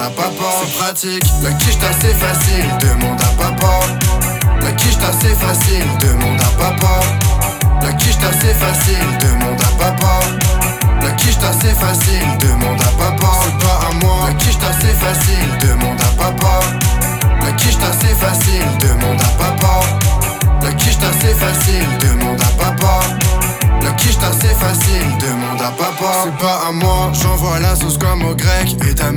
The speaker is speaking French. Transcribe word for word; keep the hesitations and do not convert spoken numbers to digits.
à papa. C'est pratique, la quiche c'est facile, demande à papa. La quiche c'est facile, demande à papa. La quiche c'est facile, demande à papa. La quiche c'est facile, demande à papa. C'est pas à moi. La quiche c'est facile, demande à papa. La quiche c'est facile, demande à papa. La quiche c'est facile, demande à papa. La quiche c'est facile, demande à papa. C'est pas à moi, j'envoie la sauce comme au grec. Et ta